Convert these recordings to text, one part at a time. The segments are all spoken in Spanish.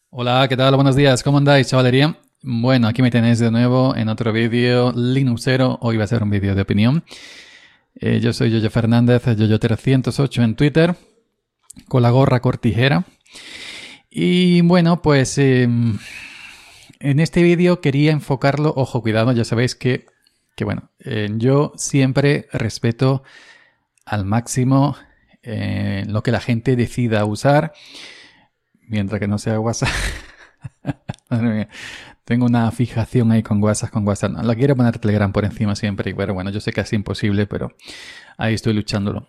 Hola, ¿qué tal? Buenos días, ¿cómo andáis, chavalería? Bueno, aquí me tenéis de nuevo en otro vídeo Linuxero. Hoy va a ser un vídeo de opinión. Yo soy Yoyo Fernández, Yoyo308 en Twitter, con la gorra cortijera. Y bueno, pues en este vídeo quería enfocarlo, ojo, cuidado, ya sabéis que yo siempre respeto al máximo lo que la gente decida usar, mientras que no sea WhatsApp. Madre mía. Tengo una fijación ahí con WhatsApp. La quiero poner Telegram por encima siempre. Pero bueno, yo sé que es imposible, pero ahí estoy luchándolo.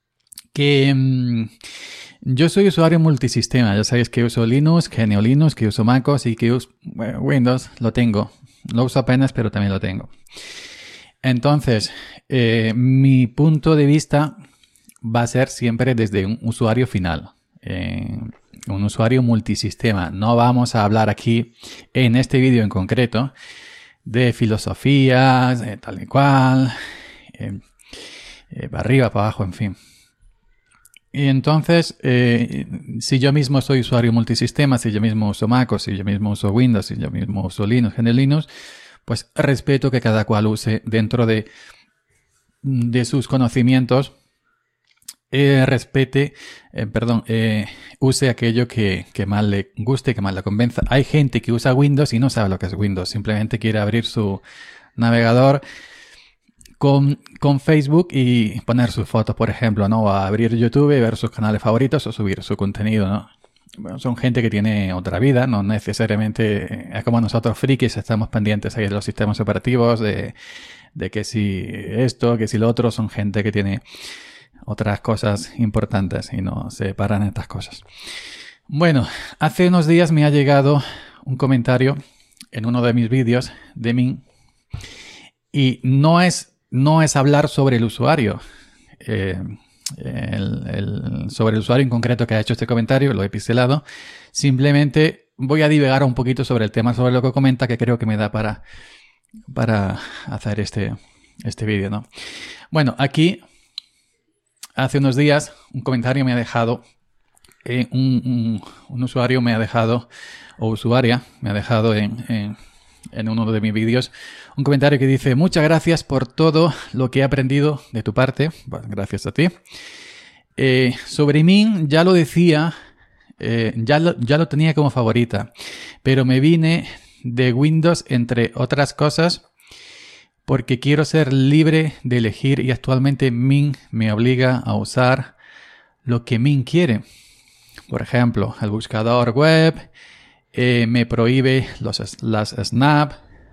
Yo soy usuario multisistema. Ya sabéis que uso Linux, GNU Linux, que uso MacOS y que uso Windows. Lo tengo. Lo uso apenas, pero también lo tengo. Entonces, mi punto de vista va a ser siempre desde un usuario final. Un usuario multisistema. No vamos a hablar aquí, en este vídeo en concreto, de filosofías, tal y cual, para arriba, para abajo, en fin. Y entonces, si yo mismo soy usuario multisistema, si yo mismo uso MacOS, si yo mismo uso Windows, si yo mismo uso Linux, GNU Linux, pues respeto que cada cual use dentro de sus conocimientos, use aquello que más le guste, que más le convenza. Hay gente que usa Windows y no sabe lo que es Windows, simplemente quiere abrir su navegador con Facebook y poner sus fotos, por ejemplo, ¿no? O abrir YouTube y ver sus canales favoritos o subir su contenido, ¿no? Bueno, son gente que tiene otra vida, no necesariamente es como nosotros frikis, estamos pendientes ahí de los sistemas operativos, de que si esto, que si lo otro, son gente que tiene otras cosas importantes y no se paran estas cosas. Bueno, hace unos días me ha llegado un comentario en uno de mis vídeos de mí y no es hablar sobre el usuario, sobre el usuario en concreto que ha hecho este comentario, lo he pixelado. Simplemente voy a divagar un poquito sobre el tema, sobre lo que comenta, que creo que me da para hacer este vídeo, ¿no? Bueno, aquí hace unos días un comentario me ha dejado, un usuario me ha dejado, o usuaria me ha dejado en uno de mis vídeos, un comentario que dice: muchas gracias por todo lo que he aprendido de tu parte. Bueno, gracias a ti. Sobre mí ya lo decía, ya lo tenía como favorita, pero me vine de Windows entre otras cosas porque quiero ser libre de elegir y actualmente Mint me obliga a usar lo que Mint quiere. Por ejemplo, el buscador web me prohíbe las snap.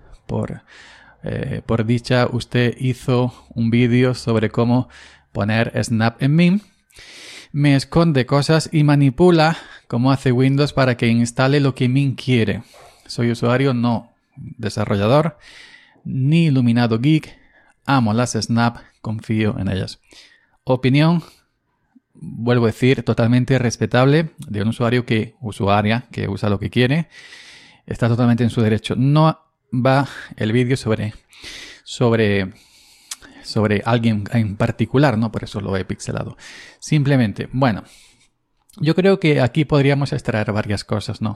Por dicha, usted hizo un vídeo sobre cómo poner snap en Mint. Me esconde cosas y manipula como hace Windows para que instale lo que Mint quiere. Soy usuario, no desarrollador, ni iluminado geek. Amo las snap, confío en ellas. Opinión, vuelvo a decir, totalmente respetable de un usuaria que usa lo que quiere. Está totalmente en su derecho. No va el vídeo sobre alguien en particular, ¿no? Por eso lo he pixelado. Simplemente, bueno, yo creo que aquí podríamos extraer varias cosas, ¿no?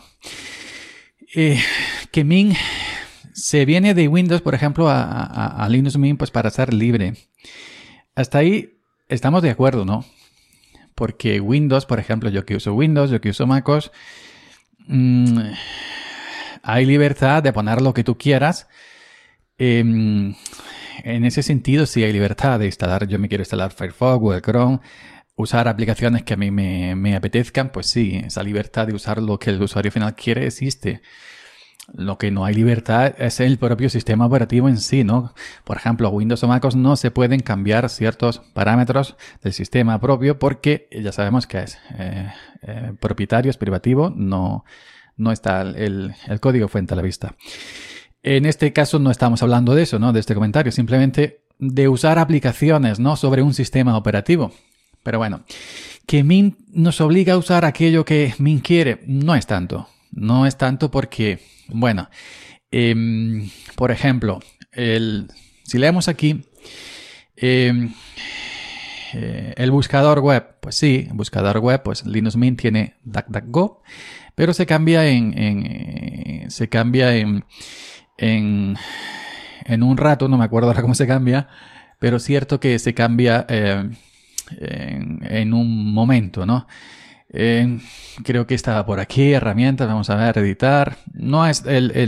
Que Mint se viene de Windows, por ejemplo, a Linux Mint, pues para ser libre. Hasta ahí estamos de acuerdo, ¿no? Porque Windows, por ejemplo, yo que uso Windows, yo que uso MacOS, hay libertad de poner lo que tú quieras. En ese sentido, sí hay libertad de instalar. Yo me quiero instalar Firefox, Google Chrome, usar aplicaciones que a mí me apetezcan. Pues sí, esa libertad de usar lo que el usuario final quiere existe. Lo que no hay libertad es el propio sistema operativo en sí, ¿no? Por ejemplo, Windows o MacOS no se pueden cambiar ciertos parámetros del sistema propio porque ya sabemos que es propietario, es privativo, no está el código fuente a la vista. En este caso no estamos hablando de eso, ¿no? De este comentario, simplemente de usar aplicaciones, ¿no? Sobre un sistema operativo. Pero bueno, que Mint nos obliga a usar aquello que Mint quiere, no es tanto. No es tanto porque, bueno, por ejemplo, si leemos aquí, el buscador web, pues sí, el buscador web, pues Linux Mint tiene DuckDuckGo, pero se cambia en un rato, no me acuerdo ahora cómo se cambia, pero es cierto que se cambia en un momento, ¿no? Creo que estaba por aquí, herramientas, vamos a ver, editar. No es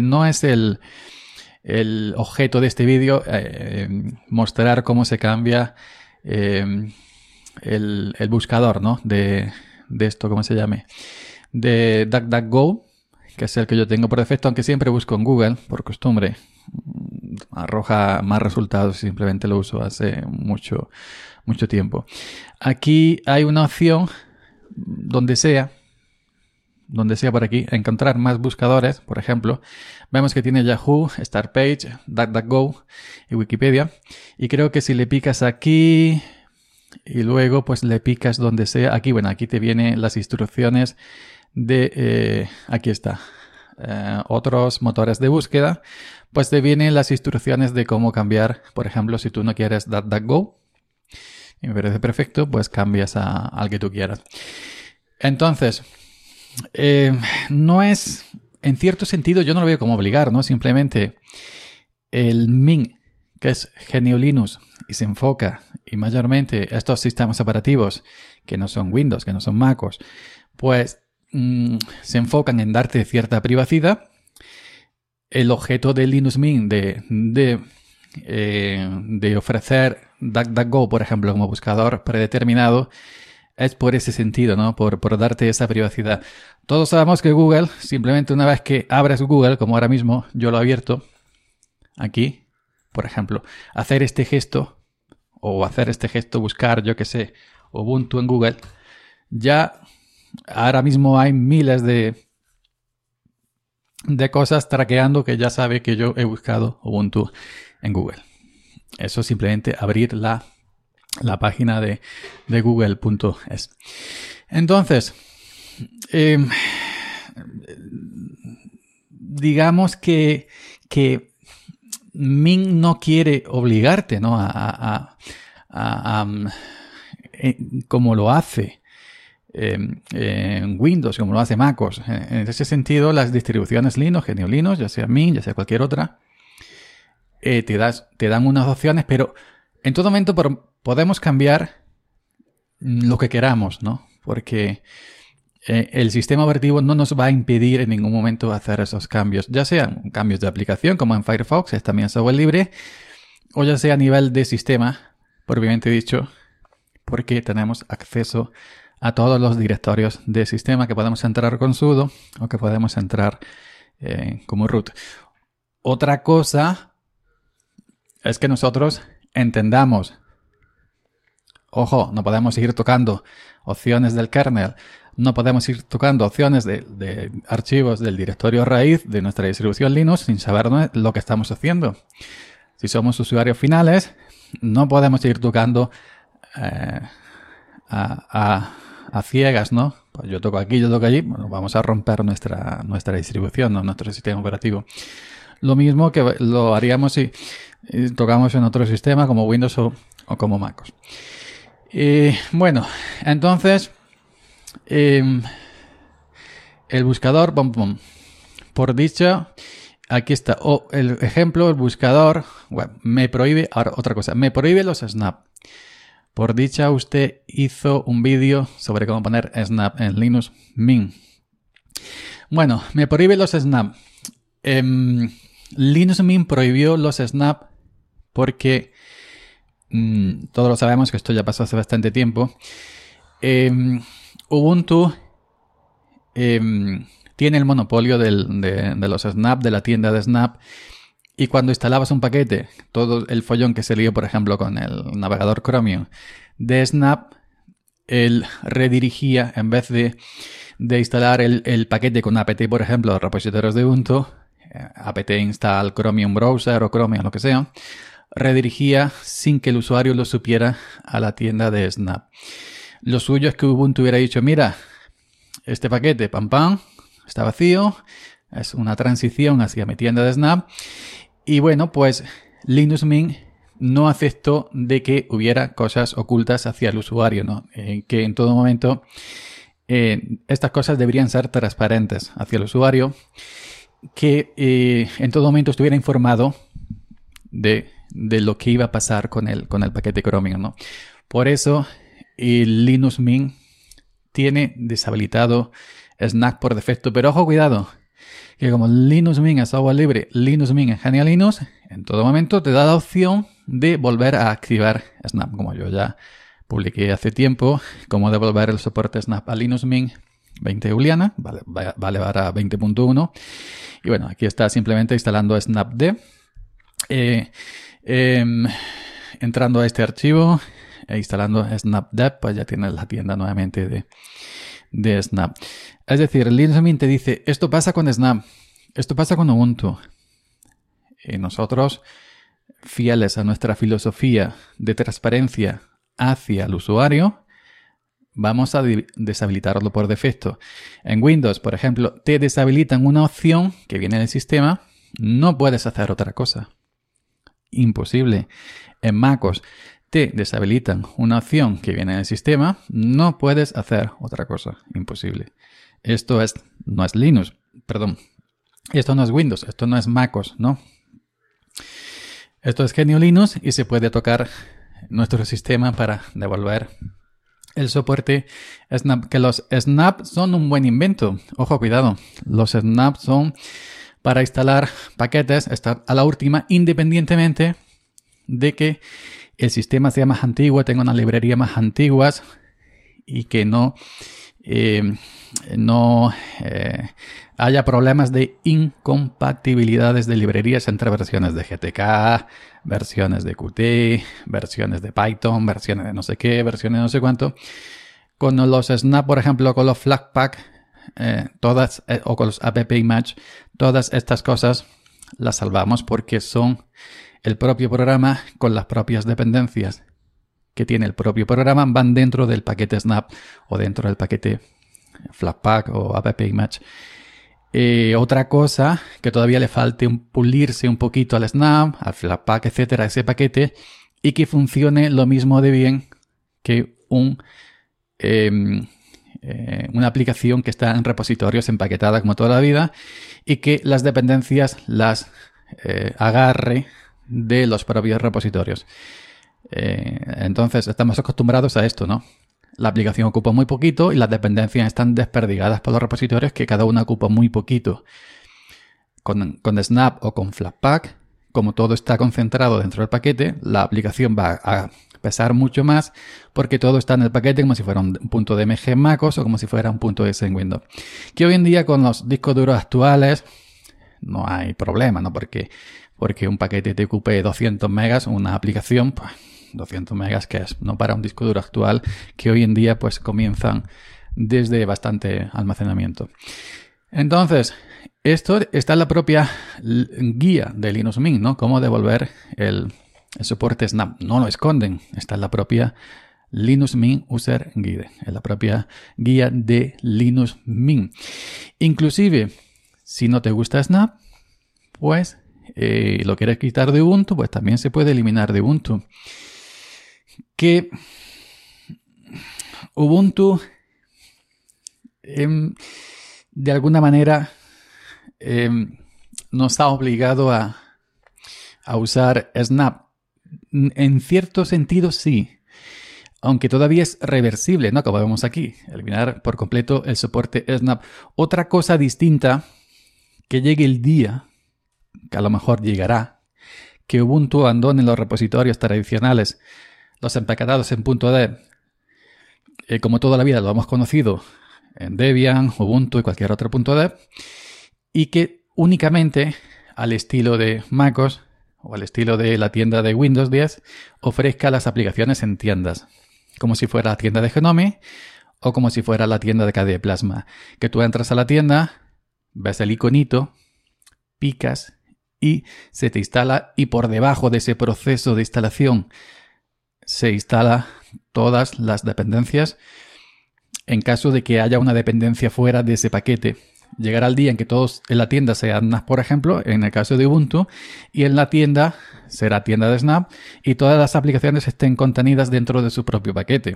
el objeto de este vídeo mostrar cómo se cambia el buscador, ¿no? De esto, ¿cómo se llame? De DuckDuckGo, que es el que yo tengo por defecto, aunque siempre busco en Google, por costumbre. Arroja más resultados, simplemente lo uso hace mucho tiempo. Aquí hay una opción, donde sea por aquí, encontrar más buscadores, por ejemplo. Vemos que tiene Yahoo, Startpage, DuckDuckGo y Wikipedia. Y creo que si le picas aquí y luego pues le picas donde sea, aquí, bueno, aquí te vienen las instrucciones de, aquí está, otros motores de búsqueda, pues te vienen las instrucciones de cómo cambiar, por ejemplo, si tú no quieres DuckDuckGo, y me parece perfecto, pues cambias al que tú quieras. Entonces, no es, en cierto sentido, yo no lo veo como obligar, ¿no? Simplemente el Mint, que es GNU Linux, y se enfoca, y mayormente estos sistemas operativos, que no son Windows, que no son MacOS, pues se enfocan en darte cierta privacidad. El objeto de Linux Mint de ofrecer DuckDuckGo, por ejemplo, como buscador predeterminado, es por ese sentido, ¿no? Por darte esa privacidad. Todos sabemos que Google, simplemente una vez que abres Google, como ahora mismo yo lo he abierto, aquí, por ejemplo, hacer este gesto, buscar, yo que sé, Ubuntu en Google, ya ahora mismo hay miles de cosas traqueando que ya sabe que yo he buscado Ubuntu en Google. Eso es simplemente abrir la página de google.es. Entonces, digamos que Mint no quiere obligarte, ¿no? Como lo hace en Windows, como lo hace MacOS. En ese sentido, las distribuciones Linux, GNU Linux, ya sea Mint, ya sea cualquier otra, te dan unas opciones, pero en todo momento podemos cambiar lo que queramos, ¿no? Porque el sistema operativo no nos va a impedir en ningún momento hacer esos cambios, ya sean cambios de aplicación, como en Firefox, es también software libre, o ya sea a nivel de sistema, propiamente dicho, porque tenemos acceso a todos los directorios de sistema que podemos entrar con sudo o que podemos entrar como root. Otra cosa es que nosotros entendamos, ojo, no podemos ir tocando opciones del kernel, no podemos ir tocando opciones de archivos del directorio raíz de nuestra distribución Linux sin saber lo que estamos haciendo. Si somos usuarios finales, no podemos ir tocando a ciegas, ¿no? Pues yo toco aquí, yo toco allí, bueno, vamos a romper nuestra distribución, ¿no? Nuestro sistema operativo. Lo mismo que lo haríamos si tocamos en otro sistema como Windows o como MacOS. Bueno, entonces el buscador, por dicho, aquí está, el ejemplo, el buscador web, me prohíbe, ahora otra cosa, me prohíbe los snap. Por dicha, usted hizo un vídeo sobre cómo poner snap en Linux Mint. Bueno, me prohíbe los snap. Linux Mint prohibió los snap porque todos lo sabemos que esto ya pasó hace bastante tiempo. Ubuntu tiene el monopolio de los snap, de la tienda de snap. Y cuando instalabas un paquete, todo el follón que se lió, por ejemplo, con el navegador Chromium de Snap, él redirigía, en vez de instalar el paquete con apt, por ejemplo, los repositorios de Ubuntu, apt install Chromium Browser o Chromium, lo que sea, redirigía sin que el usuario lo supiera a la tienda de Snap. Lo suyo es que Ubuntu hubiera dicho, mira, este paquete, pam, está vacío, es una transición hacia mi tienda de Snap. Y bueno, pues Linux Mint no aceptó de que hubiera cosas ocultas hacia el usuario, ¿no? Que en todo momento estas cosas deberían ser transparentes hacia el usuario, que en todo momento estuviera informado de lo que iba a pasar con el paquete Chromium, ¿no? Por eso el Linux Mint tiene deshabilitado Snap por defecto, pero ojo, cuidado, que como Linux Mint es software libre, Linux Mint es Genial Linux, en todo momento te da la opción de volver a activar Snap, como yo ya publiqué hace tiempo, cómo devolver el soporte Snap a Linux Mint 20 Juliana, vale para 20.1, y bueno, aquí está simplemente instalando snapd, entrando a este archivo e instalando snapdev, pues ya tienes la tienda nuevamente de Snap. Es decir, Linux Mint te dice, esto pasa con Snap, esto pasa con Ubuntu. Y nosotros, fieles a nuestra filosofía de transparencia hacia el usuario, vamos a deshabilitarlo por defecto. En Windows, por ejemplo, te deshabilitan una opción que viene del sistema, no puedes hacer otra cosa. Imposible. En MacOS te deshabilitan una opción que viene del sistema, no puedes hacer otra cosa. Imposible. Esto no es Linux, perdón. Esto no es Windows, esto no es MacOS, ¿no? Esto es GNU Linux y se puede tocar nuestro sistema para devolver el soporte Snap. Que los Snap son un buen invento. Ojo, cuidado. Los Snap son para instalar paquetes, estar a la última, independientemente de que el sistema sea más antiguo, tenga una librería más antiguas y que no haya problemas de incompatibilidades de librerías entre versiones de GTK, versiones de Qt, versiones de Python, versiones de no sé qué, versiones de no sé cuánto. Con los Snap, por ejemplo, con los Flatpak, todas, o con los AppImage, todas estas cosas las salvamos porque son el propio programa con las propias dependencias que tiene el propio programa, van dentro del paquete Snap o dentro del paquete Flatpak o AppImage. Otra cosa que todavía le falte pulirse un poquito al Snap, al Flatpak, etcétera, ese paquete, y que funcione lo mismo de bien que una aplicación que está en repositorios empaquetada como toda la vida y que las dependencias las agarre de los propios repositorios. Entonces estamos acostumbrados a esto, ¿no? La aplicación ocupa muy poquito y las dependencias están desperdigadas por los repositorios que cada una ocupa muy poquito. Con Snap o con Flatpak, como todo está concentrado dentro del paquete, la aplicación va a pesar mucho más porque todo está en el paquete como si fuera un punto DMG en MacOS o como si fuera un punto S en Windows. Que hoy en día con los discos duros actuales no hay problema, ¿no? Porque un paquete te ocupe 200 megas, una aplicación, pues 200 megas que es, no para un disco duro actual que hoy en día pues comienzan desde bastante almacenamiento. Entonces, esto está en la propia guía de Linux Mint, ¿no? Cómo devolver el soporte Snap. No lo esconden, está en la propia Linux Mint User Guide, en la propia guía de Linux Mint. Inclusive, si no te gusta Snap, pues lo quieres quitar de Ubuntu, pues también se puede eliminar de Ubuntu. Que Ubuntu de alguna manera nos ha obligado a usar Snap. En cierto sentido sí, aunque todavía es reversible, ¿no? Como vemos aquí, eliminar por completo el soporte Snap. Otra cosa distinta, que llegue el día, que a lo mejor llegará, que Ubuntu abandone los repositorios tradicionales, los empaquetados en .dev, como toda la vida lo hemos conocido en Debian, Ubuntu y cualquier otro .dev, y que únicamente al estilo de MacOS o al estilo de la tienda de Windows 10 ofrezca las aplicaciones en tiendas, como si fuera la tienda de Gnome o como si fuera la tienda de KDE Plasma, que tú entras a la tienda, ves el iconito, picas y se te instala, y por debajo de ese proceso de instalación se instala todas las dependencias en caso de que haya una dependencia fuera de ese paquete llegará el día en que todos en la tienda sean NAS, por ejemplo, en el caso de Ubuntu, y en la tienda será tienda de Snap y todas las aplicaciones estén contenidas dentro de su propio paquete.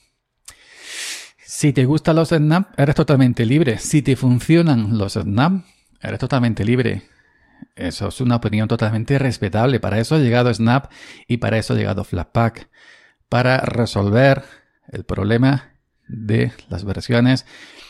Si te gustan los Snap, eres totalmente libre. Si te funcionan los Snap, eres totalmente libre. Eso es una opinión totalmente respetable. Para eso ha llegado Snap y para eso ha llegado Flatpak. Para resolver el problema de las versiones,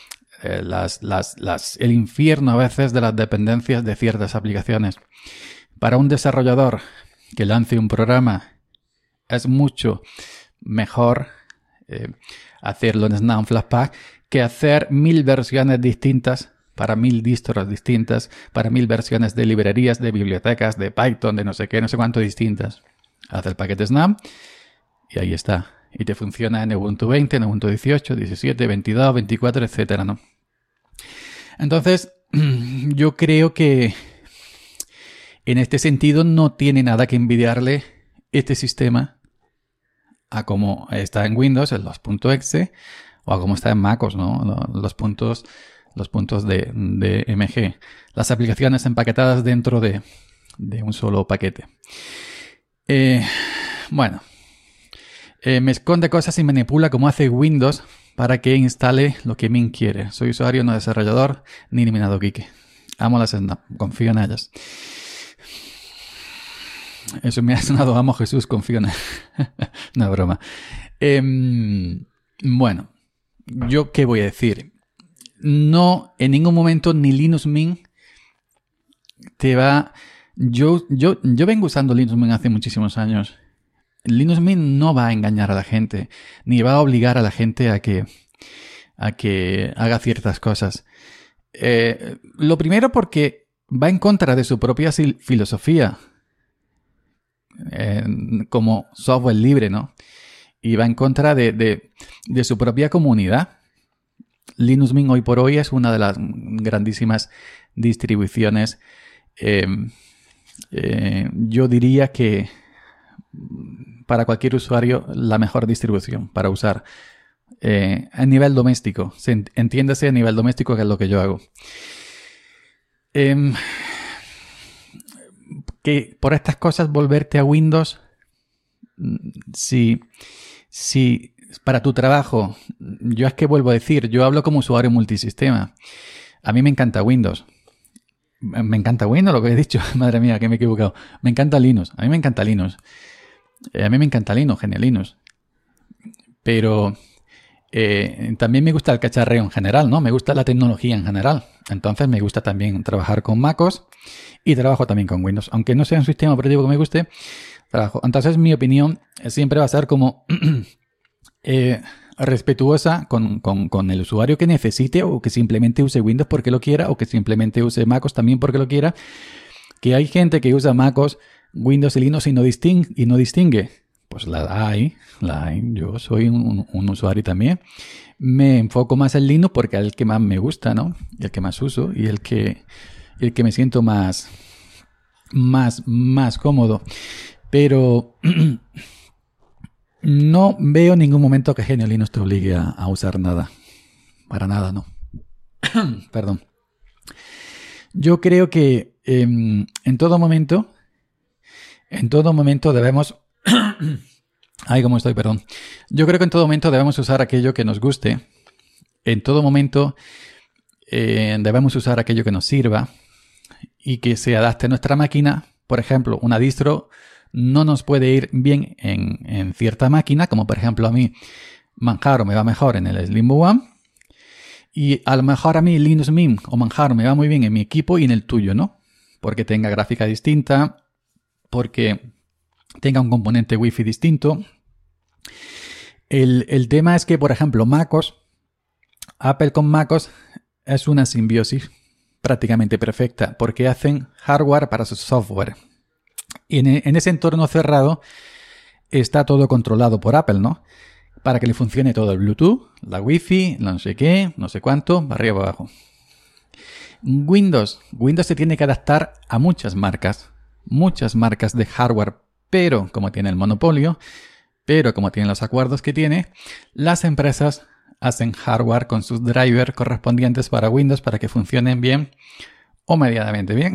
el infierno a veces de las dependencias de ciertas aplicaciones. Para un desarrollador que lance un programa es mucho mejor hacerlo en Snap Flatpak que hacer 1000 versiones distintas para 1000 distros distintas, para 1000 versiones de librerías, de bibliotecas, de Python, de no sé qué, no sé cuánto distintas. Haz el paquete Snap y ahí está. Y te funciona en Ubuntu 20, en Ubuntu 18, 17, 22, 24, etcétera, ¿no? Entonces, yo creo que en este sentido no tiene nada que envidiarle este sistema a como está en Windows, en los .exe, o a como está en MacOS, ¿no? Los puntos de MG. Las aplicaciones empaquetadas dentro de un solo paquete. Bueno. Me esconde cosas y manipula como hace Windows para que instale lo que Min quiere. Soy usuario, no desarrollador, ni eliminado Quique. Amo las Snap, confío en ellas. Eso me ha sonado, amo Jesús, confío en él. No, broma. Bueno, ¿yo qué voy a decir? No, en ningún momento ni Linux Mint te va... Yo vengo usando Linux Mint hace muchísimos años. Linux Mint no va a engañar a la gente, ni va a obligar a la gente a que haga ciertas cosas. Lo primero porque va en contra de su propia filosofía como software libre, ¿no? Y va en contra de su propia comunidad. Linux Mint hoy por hoy es una de las grandísimas distribuciones. Yo diría que para cualquier usuario la mejor distribución para usar a nivel doméstico. Entiéndase a nivel doméstico, que es lo que yo hago. Que por estas cosas volverte a Windows, si para tu trabajo, yo es que vuelvo a decir, yo hablo como usuario multisistema. A mí me encanta Windows. Me encanta Windows, lo que he dicho. Madre mía, que me he equivocado. Me encanta Linux. A mí me encanta Linux. Genial Linux. Pero también me gusta el cacharreo en general, ¿no? Me gusta la tecnología en general. Entonces me gusta también trabajar con MacOS y trabajo también con Windows. Aunque no sea un sistema operativo que me guste, trabajo. Entonces mi opinión siempre va a ser como respetuosa con el usuario que necesite o que simplemente use Windows porque lo quiera o que simplemente use MacOS también porque lo quiera. Que hay gente que usa MacOS, Windows y Linux y no distingue. Pues la hay. Yo soy un usuario también. Me enfoco más en Linux porque es el que más me gusta, ¿no? Y el que más uso y el que me siento más cómodo. Pero no veo ningún momento que GNU Linux te obligue a usar nada. Para nada, ¿no? Perdón. Yo creo que en todo momento debemos... Ay, cómo estoy, perdón. Yo creo que en todo momento debemos usar aquello que nos guste. En todo momento debemos usar aquello que nos sirva y que se adapte a nuestra máquina. Por ejemplo, una distro no nos puede ir bien en cierta máquina, como por ejemplo a mí Manjaro me va mejor en el Slim One. Y a lo mejor a mí Linux Mint o Manjaro me va muy bien en mi equipo y en el tuyo, ¿no? Porque tenga gráfica distinta, porque tenga un componente Wi-Fi distinto. El tema es que, por ejemplo, Apple con MacOS es una simbiosis prácticamente perfecta porque hacen hardware para su software. Y en ese entorno cerrado está todo controlado por Apple, ¿no? Para que le funcione todo el Bluetooth, la Wi-Fi, no sé qué, no sé cuánto, arriba abajo. Windows se tiene que adaptar a muchas marcas de hardware, pero como tiene el monopolio, pero como tiene los acuerdos que tiene, las empresas hacen hardware con sus drivers correspondientes para Windows para que funcionen bien o medianamente bien.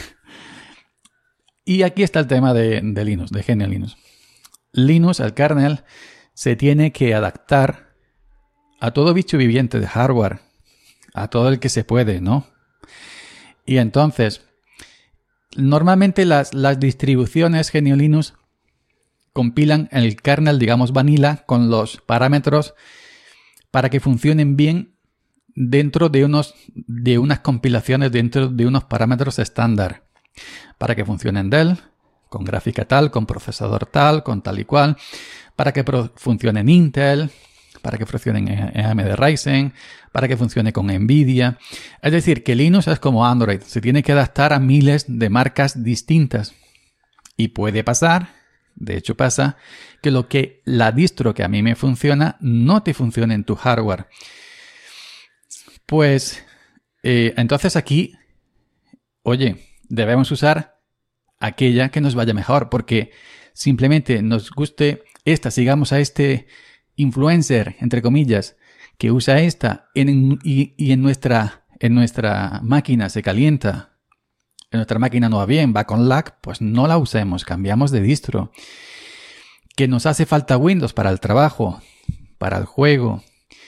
Y aquí está el tema de Linux, de GNU Linux. Linux, el kernel, se tiene que adaptar a todo bicho viviente de hardware, a todo el que se puede, ¿no? Y entonces, normalmente las distribuciones GNU Linux compilan el kernel, digamos, vanilla, con los parámetros para que funcionen bien dentro de unas compilaciones, dentro de unos parámetros estándar. Para que funcione en Dell, con gráfica tal, con procesador tal, con tal y cual. Para que funcione en Intel, para que funcione en AMD Ryzen, para que funcione con Nvidia. Es decir, que Linux es como Android, se tiene que adaptar a miles de marcas distintas. Y puede pasar, de hecho pasa, que la distro que a mí me funciona no te funcione en tu hardware. Pues, entonces aquí, oye, debemos usar aquella que nos vaya mejor, porque simplemente nos guste esta, sigamos a este influencer, entre comillas, que usa esta y en nuestra máquina se calienta, en nuestra máquina no va bien, va con lag, pues no la usemos, cambiamos de distro. Que nos hace falta Windows para el trabajo, para el juego,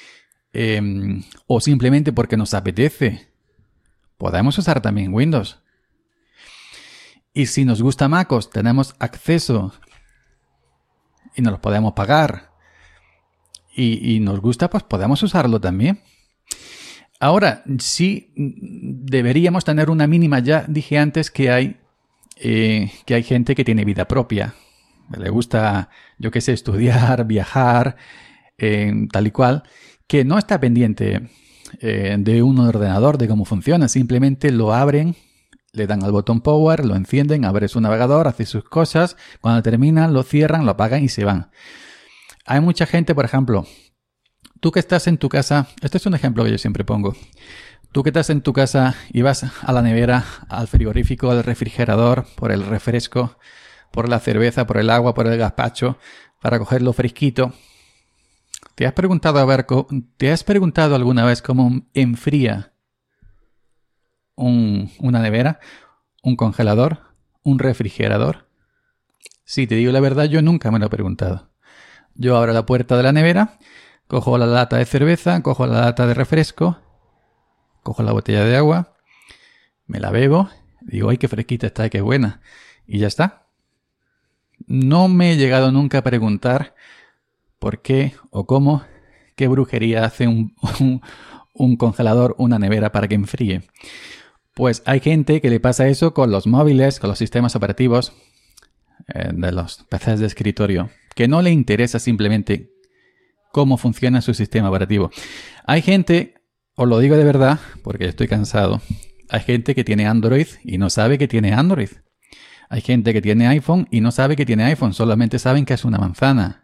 o simplemente porque nos apetece, podemos usar también Windows. Y si nos gusta MacOS, tenemos acceso y nos los podemos pagar y nos gusta, pues podemos usarlo también. Ahora, sí deberíamos tener una mínima. Ya dije antes que hay gente que tiene vida propia. Le gusta, yo qué sé, estudiar, viajar, tal y cual, que no está pendiente de un ordenador, de cómo funciona. Simplemente lo abren, le dan al botón Power, lo encienden, abre su navegador, hace sus cosas. Cuando terminan, lo cierran, lo apagan y se van. Hay mucha gente, por ejemplo, tú que estás en tu casa, este es un ejemplo que yo siempre pongo. Tú que estás en tu casa y vas a la nevera, al frigorífico, al refrigerador, por el refresco, por la cerveza, por el agua, por el gazpacho, para cogerlo fresquito. ¿Te has preguntado alguna vez cómo enfría una nevera, un congelador, un refrigerador? Si te digo la verdad, yo nunca me lo he preguntado. Yo abro la puerta de la nevera, cojo la lata de cerveza, cojo la lata de refresco, cojo la botella de agua, me la bebo, digo, ¡ay, qué fresquita está, qué buena! Y ya está. No me he llegado nunca a preguntar por qué o cómo, qué brujería hace un congelador, una nevera para que enfríe. Pues hay gente que le pasa eso con los móviles, con los sistemas operativos de los PCs de escritorio, que no le interesa simplemente cómo funciona su sistema operativo. Hay gente, os lo digo de verdad, porque estoy cansado, hay gente que tiene Android y no sabe que tiene Android. Hay gente que tiene iPhone y no sabe que tiene iPhone, solamente saben que es una manzana.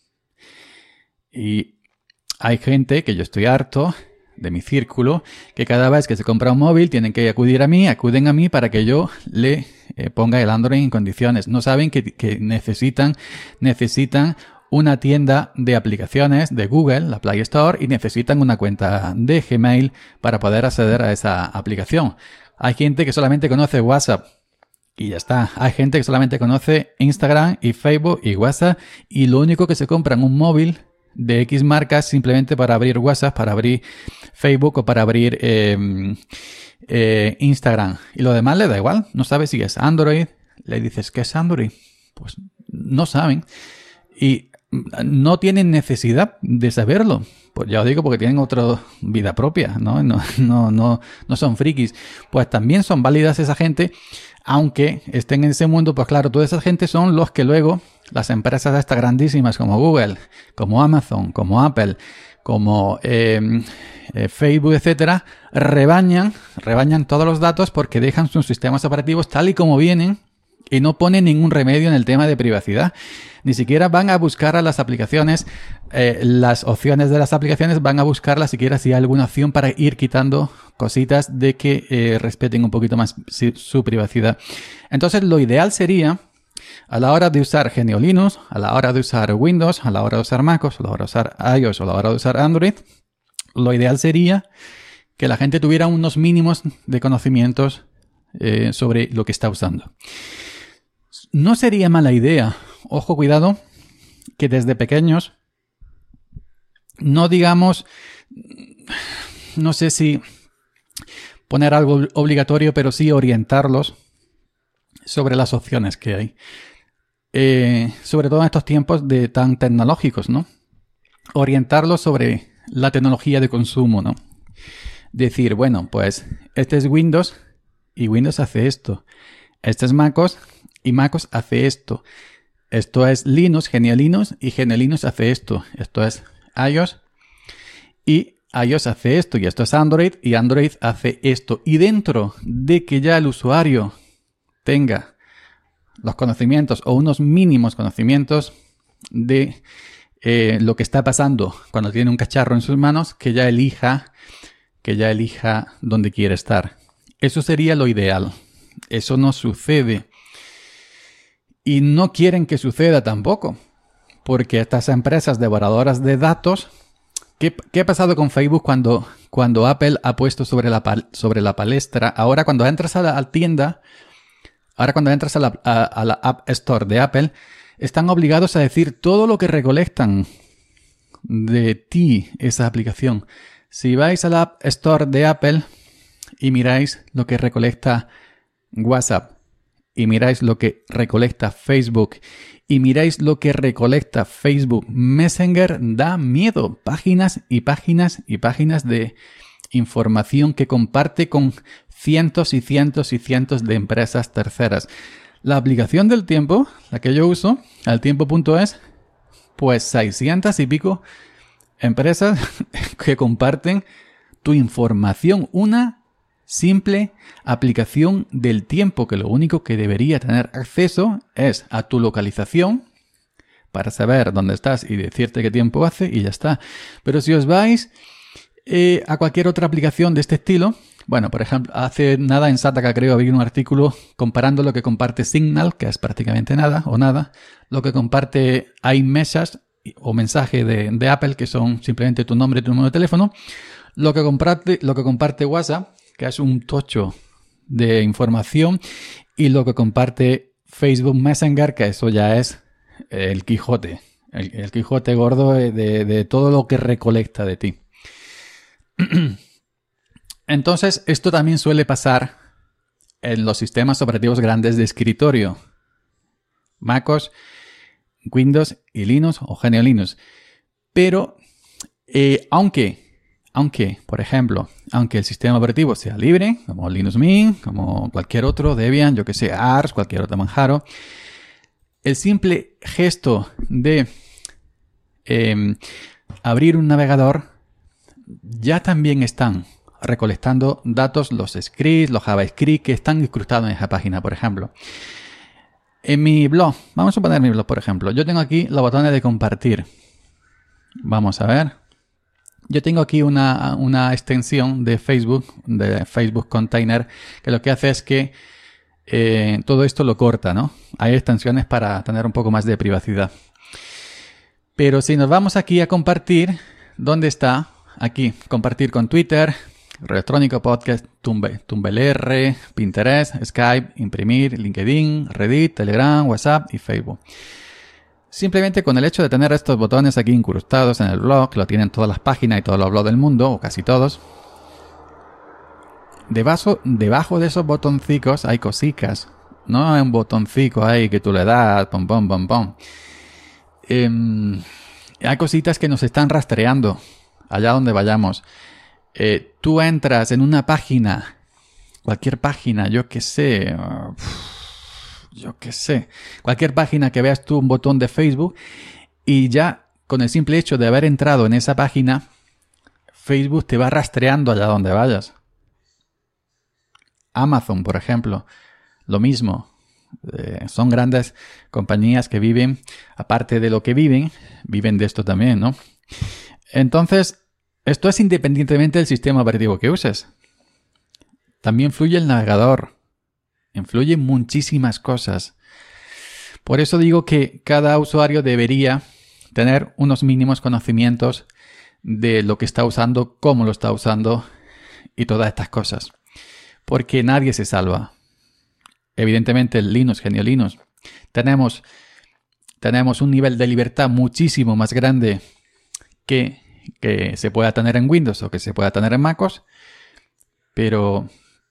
Y hay gente que yo estoy harto de mi círculo, que cada vez que se compra un móvil tienen que acuden a mí para que yo le ponga el Android en condiciones. No saben que necesitan una tienda de aplicaciones de Google, la Play Store, y necesitan una cuenta de Gmail para poder acceder a esa aplicación. Hay gente que solamente conoce WhatsApp y ya está. Hay gente que solamente conoce Instagram y Facebook y WhatsApp y lo único que se compran un móvil de X marcas simplemente para abrir WhatsApp, para abrir Facebook o para abrir Instagram. Y lo demás le da igual. No sabe si es Android. Le dices, ¿qué es Android? Pues no saben. Y no tienen necesidad de saberlo. Pues ya os digo, porque tienen otra vida propia, ¿no? No son frikis. Pues también son válidas esa gente, aunque estén en ese mundo. Pues claro, toda esa gente son los que luego las empresas estas grandísimas como Google, como Amazon, como Apple, como Facebook, etcétera, rebañan todos los datos porque dejan sus sistemas operativos tal y como vienen y no ponen ningún remedio en el tema de privacidad. Ni siquiera van a buscar a las aplicaciones, las opciones de las aplicaciones, van a buscarlas siquiera si hay alguna opción para ir quitando cositas de que respeten un poquito más su privacidad. Entonces lo ideal sería, a la hora de usar GNU Linux, a la hora de usar Windows, a la hora de usar MacOS, a la hora de usar iOS o a la hora de usar Android, lo ideal sería que la gente tuviera unos mínimos de conocimientos sobre lo que está usando. No sería mala idea, ojo, cuidado, que desde pequeños, no digamos, no sé si poner algo obligatorio, pero sí orientarlos sobre las opciones que hay. Sobre todo en estos tiempos tan tecnológicos, ¿no? Orientarlos sobre la tecnología de consumo, ¿no? Decir, bueno, pues este es Windows y Windows hace esto. Este es MacOS y MacOS hace esto. Esto es Linux, GNU Linux y GNU Linux hace esto. Esto es iOS y iOS hace esto. Y esto es Android y Android hace esto. Y dentro de que ya el usuario tenga los conocimientos o unos mínimos conocimientos de lo que está pasando cuando tiene un cacharro en sus manos, que ya elija dónde quiere estar. Eso sería lo ideal. Eso no sucede. Y no quieren que suceda tampoco. Porque estas empresas devoradoras de datos... ¿Qué ha pasado con Facebook cuando Apple ha puesto sobre la palestra? Ahora cuando entras a la tienda... Ahora cuando entras a la App Store de Apple, están obligados a decir todo lo que recolectan de ti esa aplicación. Si vais a la App Store de Apple y miráis lo que recolecta WhatsApp, y miráis lo que recolecta Facebook, y miráis lo que recolecta Facebook Messenger, da miedo. Páginas y páginas y páginas de información que comparte con cientos y cientos y cientos de empresas terceras. La aplicación del tiempo, la que yo uso, altiempo.es, pues 600 y pico empresas que comparten tu información. Una simple aplicación del tiempo que lo único que debería tener acceso es a tu localización para saber dónde estás y decirte qué tiempo hace y ya está. Pero si os vais a cualquier otra aplicación de este estilo, bueno, por ejemplo, hace nada en Sataka creo había un artículo comparando lo que comparte Signal, que es prácticamente nada o nada, lo que comparte iMessage o mensaje de Apple, que son simplemente tu nombre y tu número de teléfono, lo que comparte WhatsApp, que es un tocho de información, y lo que comparte Facebook Messenger, que eso ya es el Quijote, el Quijote gordo de todo lo que recolecta de ti. Entonces, esto también suele pasar en los sistemas operativos grandes de escritorio. MacOS, Windows y Linux o GNU Linux. Pero, aunque, por ejemplo, aunque el sistema operativo sea libre, como Linux Mint, como cualquier otro, Debian, yo que sé, Ars, cualquier otro Manjaro, el simple gesto de abrir un navegador, ya también están recolectando datos, los scripts, los JavaScript que están incrustados en esa página, por ejemplo. En mi blog, vamos a poner mi blog, por ejemplo. Yo tengo aquí los botones de compartir. Vamos a ver. Yo tengo aquí una extensión de Facebook Container, que lo que hace es que todo esto lo corta, ¿no? Hay extensiones para tener un poco más de privacidad. Pero si nos vamos aquí a compartir, ¿dónde está? Aquí, compartir con Twitter, Electrónico Podcast, Tumblr, Pinterest, Skype, Imprimir, LinkedIn, Reddit, Telegram, WhatsApp y Facebook. Simplemente con el hecho de tener estos botones aquí incrustados en el blog, lo tienen todas las páginas y todos los blogs del mundo, o casi todos. Debajo de esos botoncicos hay cositas. No hay un botoncico ahí que tú le das, pom, pom, pom, pom. Hay cositas que nos están rastreando allá donde vayamos. Tú entras en una página, cualquier página, yo qué sé, cualquier página que veas tú un botón de Facebook y ya con el simple hecho de haber entrado en esa página, Facebook te va rastreando allá donde vayas. Amazon, por ejemplo, lo mismo. Son grandes compañías que viven, aparte de lo que viven de esto también, ¿no? Entonces, esto es independientemente del sistema operativo que uses. También influye el navegador. Influyen muchísimas cosas. Por eso digo que cada usuario debería tener unos mínimos conocimientos de lo que está usando, cómo lo está usando y todas estas cosas. Porque nadie se salva. Evidentemente el Linux, genio Linux, tenemos un nivel de libertad muchísimo más grande que se pueda tener en Windows o que se pueda tener en MacOS, pero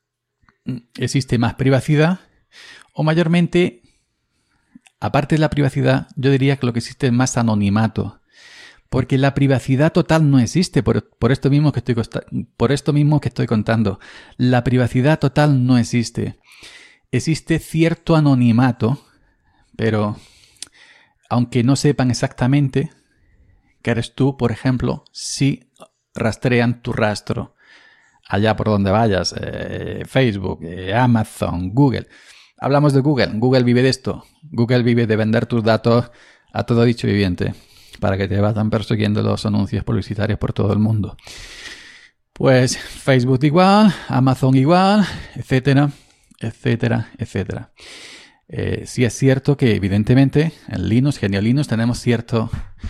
existe más privacidad o mayormente, aparte de la privacidad, yo diría que lo que existe es más anonimato, porque la privacidad total no existe por esto mismo que estoy contando. La privacidad total no existe. Existe cierto anonimato, pero aunque no sepan exactamente que eres tú, por ejemplo, si rastrean tu rastro allá por donde vayas, Facebook, Amazon, Google. Hablamos de Google. Google vive de esto. Google vive de vender tus datos a todo dicho viviente para que te vayan persiguiendo los anuncios publicitarios por todo el mundo. Pues Facebook igual, Amazon igual, etcétera, etcétera, etcétera. Sí es cierto que evidentemente en Linux, genio Linux, tenemos cierto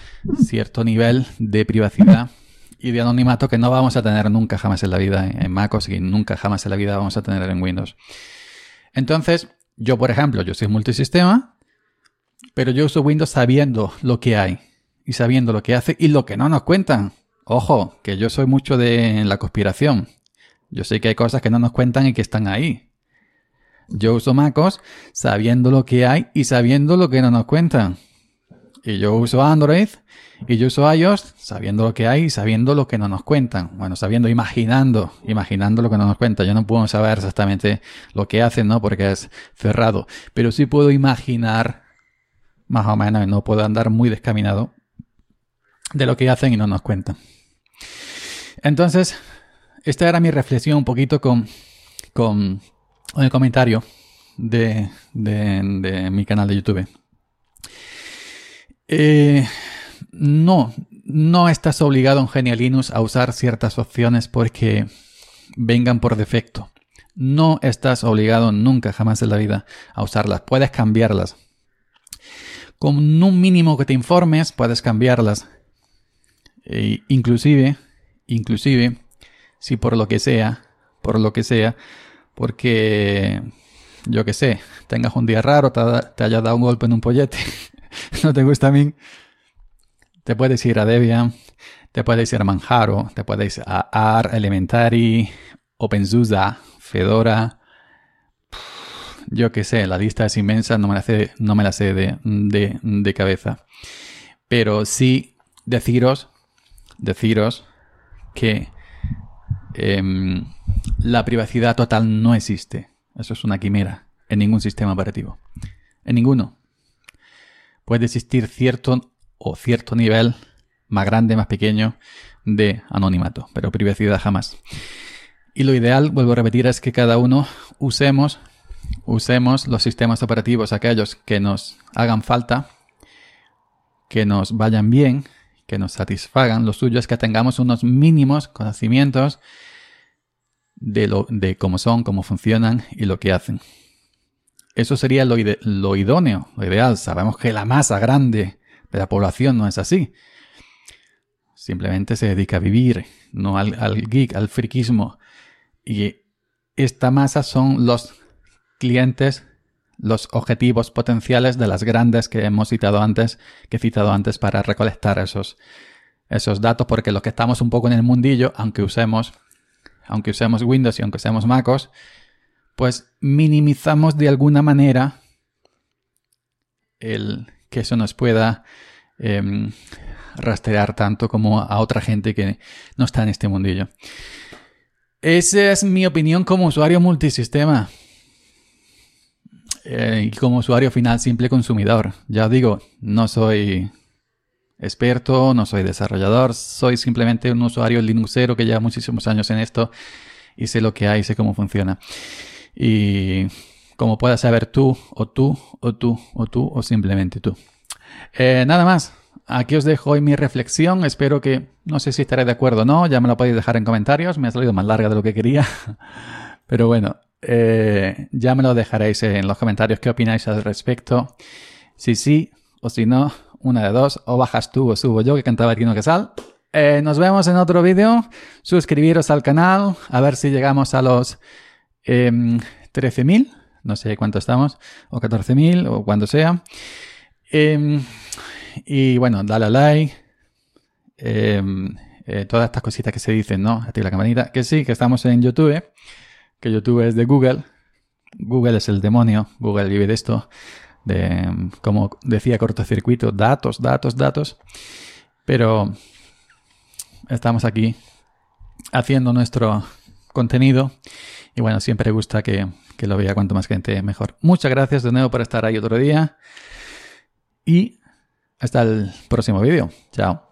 nivel de privacidad y de anonimato que no vamos a tener nunca jamás en la vida en MacOS y nunca jamás en la vida vamos a tener en Windows. Entonces, yo por ejemplo, yo soy multisistema, pero yo uso Windows sabiendo lo que hay y sabiendo lo que hace y lo que no nos cuentan. Ojo, que yo soy mucho de la conspiración. Yo sé que hay cosas que no nos cuentan y que están ahí. Yo uso MacOS sabiendo lo que hay y sabiendo lo que no nos cuentan. Y yo uso Android y yo uso iOS sabiendo lo que hay y sabiendo lo que no nos cuentan. Bueno, imaginando lo que no nos cuentan. Yo no puedo saber exactamente lo que hacen, ¿no? Porque es cerrado. Pero sí puedo imaginar, más o menos, y no puedo andar muy descaminado de lo que hacen y no nos cuentan. Entonces, esta era mi reflexión un poquito con el comentario de mi canal de YouTube. No estás obligado en genio Linux a usar ciertas opciones porque vengan por defecto. No estás obligado nunca, jamás en la vida, a usarlas. Puedes cambiarlas. Con un mínimo que te informes, puedes cambiarlas. Inclusive, si por lo que sea, porque, yo qué sé, tengas un día raro, te haya dado un golpe en un pollete, no te gusta a mí, te puedes ir a Debian, te puedes ir a Manjaro, te puedes ir a AR, Elementary, OpenSUSE, Fedora, yo qué sé, la lista es inmensa, no me la sé de cabeza. Pero sí deciros que la privacidad total no existe. Eso es una quimera en ningún sistema operativo. En ninguno. Puede existir cierto nivel, más grande, más pequeño, de anonimato, pero privacidad jamás. Y lo ideal, vuelvo a repetir, es que cada uno usemos los sistemas operativos, aquellos que nos hagan falta, que nos vayan bien, que nos satisfagan. Lo suyo es que tengamos unos mínimos conocimientos de cómo son, cómo funcionan y lo que hacen. Eso sería lo idóneo, lo ideal. Sabemos que la masa grande de la población no es así. Simplemente se dedica a vivir, no al geek, al friquismo. Y esta masa son los clientes, los objetivos potenciales de las grandes que he citado antes para recolectar esos datos, porque los que estamos un poco en el mundillo, aunque usemos Windows y aunque usemos MacOS, pues minimizamos de alguna manera el que eso nos pueda rastrear tanto como a otra gente que no está en este mundillo. Esa es mi opinión como usuario multisistema. Y como usuario final, simple consumidor. Ya os digo, no soy experto, no soy desarrollador, soy simplemente un usuario linuxero que lleva muchísimos años en esto y sé lo que hay, sé cómo funciona. Y como puedas saber tú, o simplemente tú. Nada más. Aquí os dejo hoy mi reflexión. Espero que, no sé si estaré de acuerdo o no, ya me lo podéis dejar en comentarios. Me ha salido más larga de lo que quería. Pero bueno, ya me lo dejaréis en los comentarios qué opináis al respecto. Si sí o si no, una de dos, o bajas tú o subo yo, que cantaba Tino Casal. Nos vemos en otro vídeo. Suscribiros al canal. A ver si llegamos a los 13.000. No sé cuánto estamos. O 14.000 o cuando sea. Y bueno, dale a like. Todas estas cositas que se dicen, ¿no? Activa la campanita. Que sí, que estamos en YouTube. Que YouTube es de Google. Google es el demonio. Google vive de esto. De, como decía Cortocircuito, datos. Pero estamos aquí haciendo nuestro contenido. Y bueno, siempre gusta que lo vea cuanto más gente mejor. Muchas gracias de nuevo por estar ahí otro día. Y hasta el próximo vídeo. Chao.